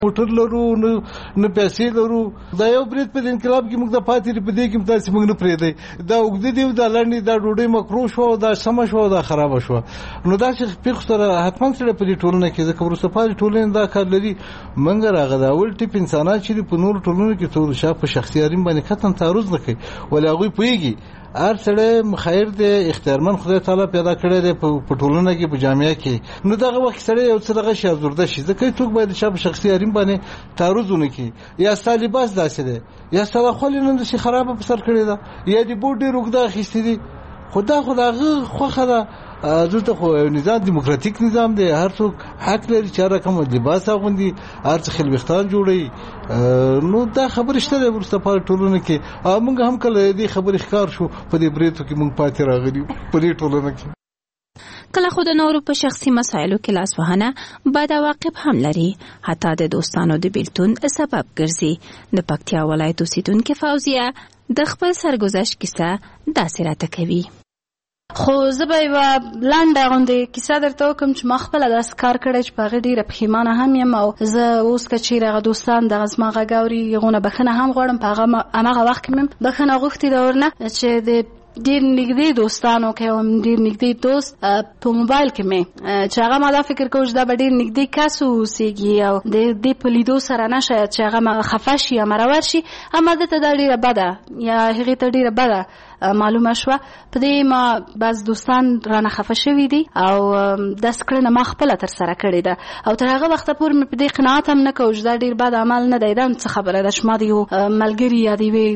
موټر لرو نه پیسې لرو. دا یو برید په انقلاب کې موږ د پاتې په دې کې تاسو موږ نه پریدي دا وګړي دی دا لړنی دا ډوډۍ مکرو شو دا سم شو دا خراب شو. نو دا چې پیښ سره حتمان سره په دې ټولنه کې ځکه ورسته پاتې ټولنه دا کار لري. منګ راغی دا ول ټیپ انسانات چې په نور ټولنه کې تور شاپ په شخصي حریم باندې قطعا تعرض نه کوي ولا هغه پويږي هر سره مخیر دی اختیارمن خدای تعالی پیدا کړی دی په ټولنه کې په جامعه کې. نو دغه وخت سره یو څه دغه شاذورده شي ځکه څوک باید شپ شخصي حریم باندې تعرض ونه کوي. یا طالباس داسې دی یا سره خلینو شي خراب په سر کړی دا یا دی بوډي روګدا خېستې دي خداغه خوخه ده. دلته خو نظام دیموکراتیک نظام دی هر څوک حق لري چې رقم لباس اغوندي هر څه خلوختان جوړي. نو دا خبر شته ورسته په ټولنه کې موږ هم کله دې خبر ښکار شو په دې بریتو کې موږ پاتې راغلي په دې ټولنه کې. کله خود نورو په شخصي مسایلو کې لاس وهنه بد عواقب هم لري حتی د دوستانو د بیلتون سبب ګرځي. د پکتیا ولایت اوسیدونکو فوزیه د خپل سرګذشت کیسه داسې راته کوي. خو زه به یوه لنډه غوندې کیسه درته وکړم چې ما خپله داسې کار کړی چې په هغې ډېره پښیمانه هم یم او زه اوس که چیرې هغه دوستان دغه زما غږ اوري هغونه بښنه هم غواړم. په هماغه وخت کې مې بښنه غوښتې ده ورنه چې د ډیر نږدې دوستانو کې هم ډیر نږدې دوست په موبایل کې مې چې هغه ما دا فکر کوم چې دا به ډیر نږدې کس اوسېږي او د دې په لیدو سره نه شاید چې هغه خفه شي یا مرور شي اما دته دا ډیره بده یا هغې ته ډیره بده معلومه شوه. په دې ما بعض دوستان رانه خفه شوي دي او داسې کړنه ما خپله ترسره کړې ده او تر هغه وخته پورې مې په دې قناعت هم نه کوم چې دا ډېر بد عمل نه دی. دا څه خبره ده چې ما د یو ملګري یا د یوې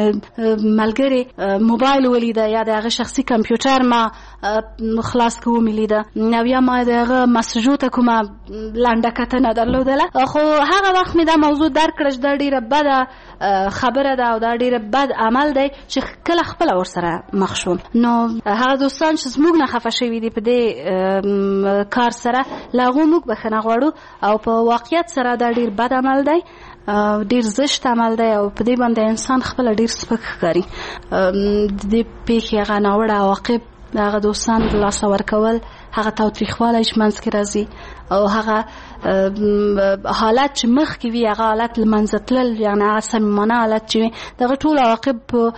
ملګرې موبایل ولیده یا د هغه شخصي کمپیوټر ما خلاص که ومې لیده او یا ما د هغه مسجو ته کومه لنډه کتنه درلودله. خو هغه وخت مې دا موضوع درک کړه چې دا ډېره بده خبره ده او دا ډېره بد عمل دی چې کله خپل ورسره مخ شوم. نو هغه دوستان چې زموږ نه خفه شوي دي په دې کار سره له هغو موږ بښنه غواړو او په واقعیت سره دا ډېر بد عمل دی ډېر زشت عمل دی او په دې باندې انسان خپله ډېر سپک ښکاري. د دې پیښې هغه ناوړه عواقب د هغه دوستان د لاسه ورکول هغه تاوتریخوالی چې منځ کې راځي او هغه حالت چې مخکې وي هغه حالت له منځه تلل یعنې هغه صمیمانه حالت چې وي دغه ټول عواقب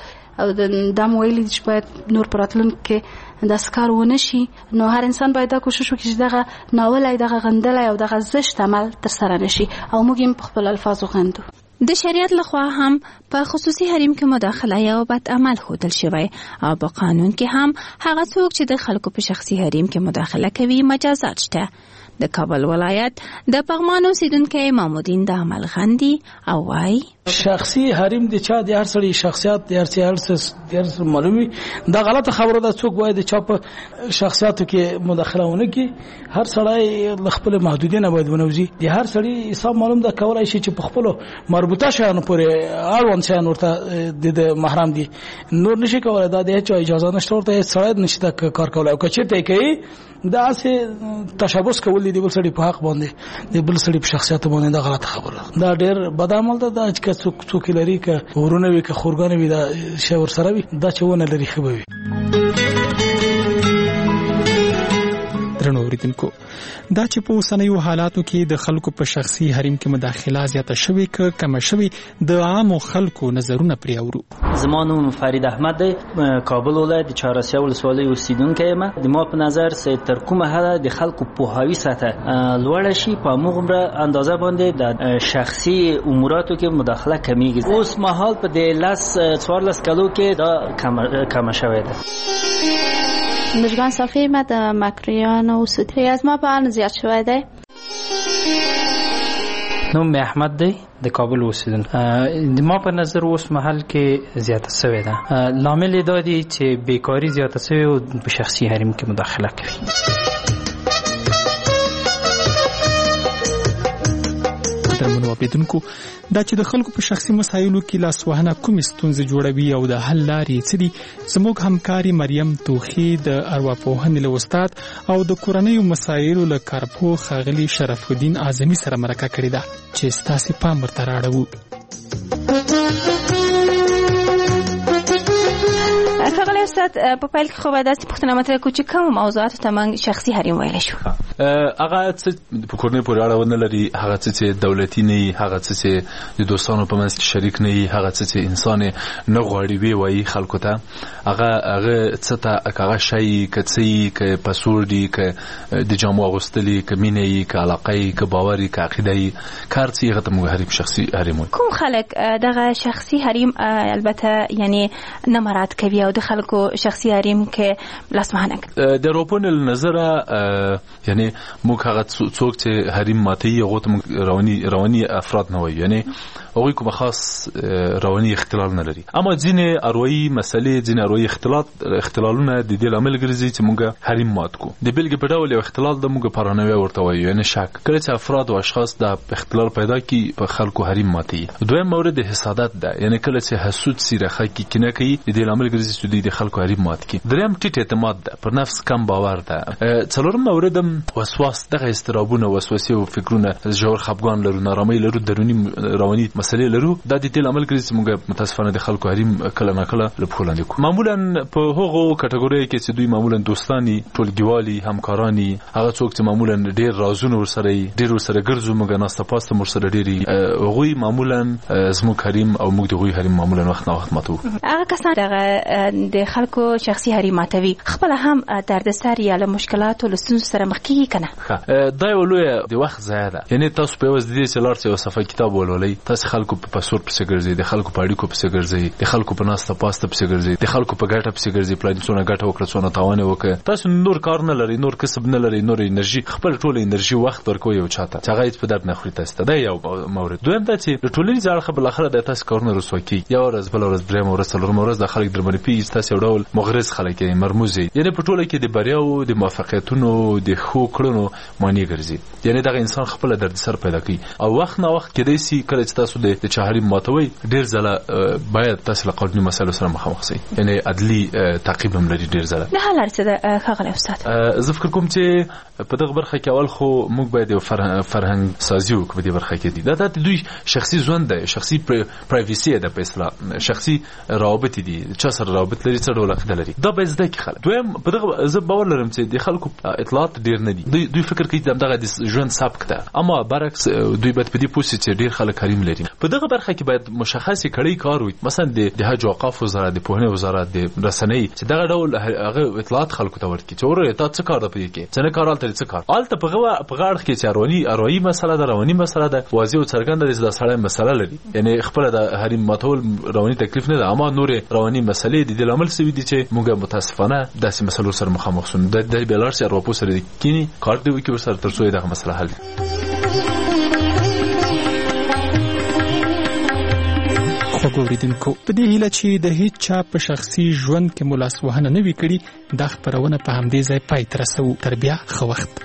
دا مو ویلي چې باید نور په راتلونکي کې داسې کار ونه شي. نو هر انسان باید دا کوشش وکړي چې دغه ناولی دغه غندلی او دغه زشت عمل ترسره نه شي او موږ یې په خپل الفاظو غندو. د شریعت لخوا هم په خصوصي حریم کې مداخله یو بد عمل ښودل شوی او په قانون کې هم هغه څوک چې د خلکو په شخصي حریم کې مداخله کوي مجازات شته. د کابل ولایت د پغمان اوسیدونکی مامودین د عمل غندي او وای شخصي حریم د چا د هر سړي شخصیت د هر څه معلومي دا غلطه خبره ده. څوک باید د چا په شخصیاتو کې مداخله ونه کړي. هر سړی خپل محدودیت باید ونوځي. د هر سړي حساب معلوم ده کولای شي چې په خپل مربوطه شیانو پورې اړوند شیان ورته د محرم دي نور نشي کولای. دا د هیڅ اجازه نشته ورته سړی نشي دا کار کولای او که چېرته کوي دا سه تشابس کول دي بل سړي په حق باندې د بل سړي په شخصیت باندې دا غلطه خبره دا ډېر بد عمل ده. دا چې څوک لري که ورونه وي که خورګانې وي دا شی ورسره وي دا چې ونه لري ښه به وي. درنو اوریدونکو دا چې په اوسنیو حالاتو کې د خلکو په شخصي حریم کې مداخله زیاته شوې که کمه شوې د عامو خلکو نظرونه پرې اورو. زما نوم فرید احمد دی کابل ولایت د چهاراسیه ولسوالۍ اوسیدونکی یم. د ما په نظر تر کومه حده د خلکو پوهاوي سطح لوړه شي په همغومره اندازه باندې د شخصي اموراتو کې مداخله کمیږي. اوس مهال په د 14 کلو کې دا کمه شوې ده. مجگان صافی ما در مکریان و سوتری از ما به زیاد شوه ده. نوم احمد دی د کابل اوسیدونکی. د ما په نظر اوس محل کې زیاته شوې ده. لامل دا دی چې بیکاری زیاته شوې او په شخصي حریم کې مداخله کوي. درمنو اوریدونکو دا چې د خلکو په شخصي مسایلو کې لاسوهنه کومې ستونزې جوړوي او د حل لارې څه دي زموږ همکاري مریم توخي د ارواپوهنې له استاد او د کورنیو مسایلو له کارپوه ښاغلي شرف الدین اعظمي سره مرکه کړې ده چې ستاسې پام ورته رااړوو. ښاغلی استاد په پیل کې خو باید داسې پوښتنه مطرح کړو چې کومو موضوعاتو ته موږ شخصي حریم ویلی شو. هغه په کورنۍ پورې اړه ونه لري، هغه چې دولتي نه وي، هغه چې د دوستانو په منځ کې شریک نه وي، هغه چې انسان نه غواړي وی وایي خلکو ته، هغه څه ته هغه شی کڅي ک پاسورډ دی ک د جامو اغوستلي ک مینې ک علاقه ک باوري ک عقیده کار څه هغه ته حریم شخصي حریم. کوم خلک دغه شخصي حریم البته یعنی نه مراد کوي او د خلکو شخصي حریم کې لاسمهانه د روپون النظر یعنی موږ هغه څوک چې حریم ماتي هغه ته رواني افراد نه وایي، یعنی هغه کوم خاص رواني اختلال نه لري، اما ځینې اروایي مسلې ځینې اروایي اختلالونه د دې لامل ګرځي چې موږ حریم مات کو. د بیلګې په ډول یو اختلال د موږ پارانوي ورته وایي، یعنی شک کله چې افراد او اشخاص د اختلال پیدا کی په خلکو حریم ماتي. دویم مورد حسادت ده، یعنی کله چې حسود سیرخه کی کنه کوي د دې لامل ګرځي چې د خلکو حریم مات کی. دریم ټیټ اعتماد ده، پر نفس کم باور ده. څلورم مورد وسواس، دغه استرابونه وسوسه او فکرونه ژور خپګان لرو، نارامي لرو، درونی رواني مسلې لرو، د دې لامل ګرځي چې موږ متاسفانه د خلکو حریم کله نه کله لپولاندې کو. معمولا په هغو کټګوري کې چې دوی معمولا دوستانی، ټولګیوالي، همکارانی، هغه څوک چې معمولا ډېر رازونه ورسره ډېر ورسره ګرځو، موږ ناسته پاسته ورسره ډېری هغوی معمولا زموږ حریم او موږ د هغوی حریم معمولا وخت نه وخت ماتو. هغه کسان د خلکو شخصي حریم ماتوي خپل هم دردسر یا له مشکلاتو له ستونزو سره مخ کیږي کنه. دا یو لوی د وخت ضایع ده، یعنی تاسو په وځ دې چې لار چې صفحه کتاب ولولئ، تاسو خلکو په پاسورډ پسې ګرځئ، د خلکو په اړیکو پسې ګرځئ، د خلکو په ناسته پاسته پسې ګرځئ، د خلکو په ګټه پسې ګرځئ، پلان څونه ګټه وکړه څونه تاوان وکړه. تاسو نور کار نه لرئ، نور کسب نه لرئ، نور انرژي، خپل ټول انرژي وخت ورکوي یو چاته چې هغه هیڅ په درد نه خوري تاسو ته. دا یو مورد. دویم دا چې د ټولنیز اړخ بل اخره د تاسو کارونه رسوا کی، یا ورځ بل ورځ دریم ورځ څلورم ورځ د خلک درمنې پیږي، تاسو یو ډول مغرض خلک یې مرموزي، یعنی په ټوله کې د بریاو د موفقیتونو د خو کړنو معنی ګرځي، یعنی دا انسان خپل درد سر پیدا کوي او وخت نه وخت کېدای شي کله چې تاسو د چهاري ماتوي ډیر ځله باید تاسو له قانوني مسایلو سره مخامخ شئ، یعنی عدلی تعقیب هم لري ډیر ځله. نه حل څه ده خغل استاد؟ زه فکر کوم چې په دغه برخه کې اول خو موږ باید فرهنګ سازي وکړو په دې برخه کې دي. دا د دوی شخصي ژوند ده، شخصي پرایویسي ده، په اصطلاح شخصي روابط دي، چا سره روابط لري، څه ډول عقیده لري، دا به زده کی خلک. دویم په دغه زه باور لرم چې د خلکو اطلاعات ډیر نه دي، دوی فکر کوي دغه د ژوند سبک ده، اما برعکس دوی باید په دې پوښتنه چې ډیر خلک حریم لري. په دغه برخه کې باید مشخصه کړي کار وي، مثلا د حج او اوقاف وزارت، د پوهنې وزارت، د رسنۍ چې دغه ډول هغه اطلاعات خلکو ته ورکړي چې ورته تاسو څه کار دی کې، څنګه کار الته څه کار الته په غاړه کې چې اروي مسله ده، رواني مسله ده، واضح او څرګنده ده چې دا سړی مسله لري، یعنی خپل د حریم ماتول رواني تکلیف نه ده، اما نور رواني مسلې د لامل سوي دي چې موږ متاسفانه داسې مسلو سره مخامخ شون. د بلار سره ورپو سره د کینی کار دی وکي ورسره ترڅو دغه مسله حل. وګوریدونکو په دې هیله چې د هیڅ چا په شخصي ژوند کې ملاس وهنه نه وي کړی، دا خبرونه په همدې ځای پای ته رسوو. تر بیا ښه وخت.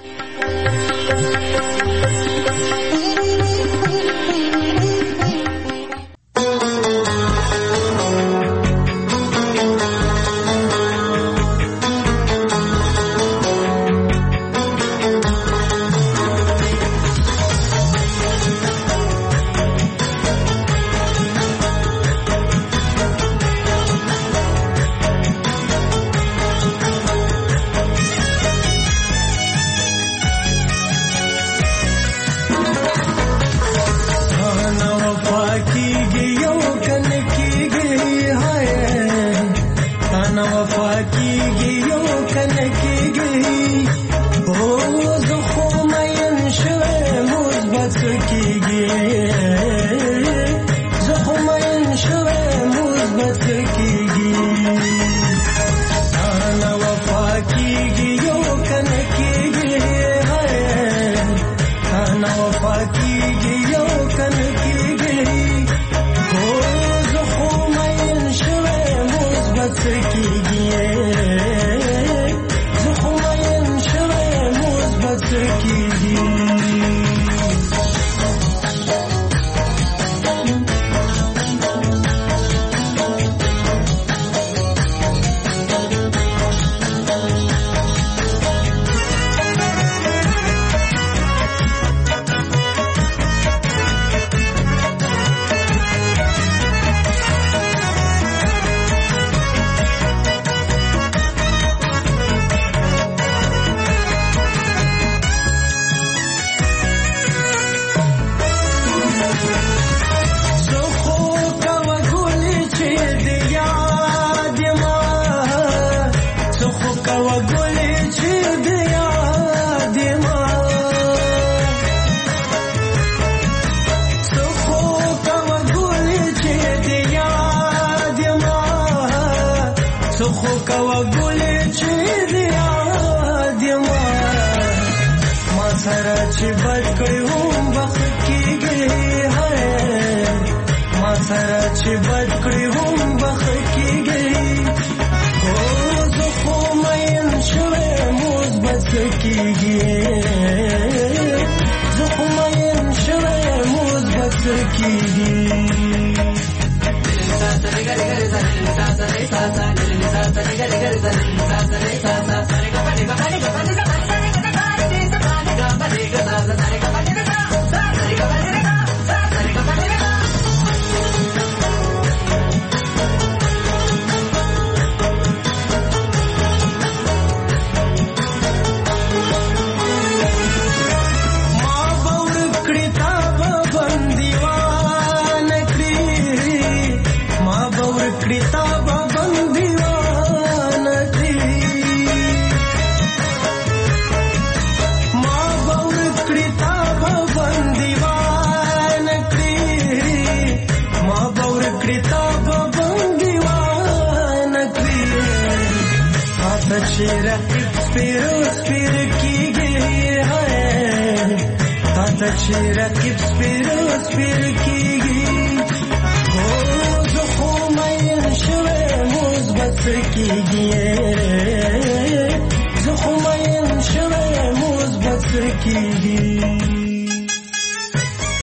रकीब स्पिर कीगी हो ज़खो मैं शवे मुज़बत कीगी ज़खो मैं शवे मुज़बत कीगी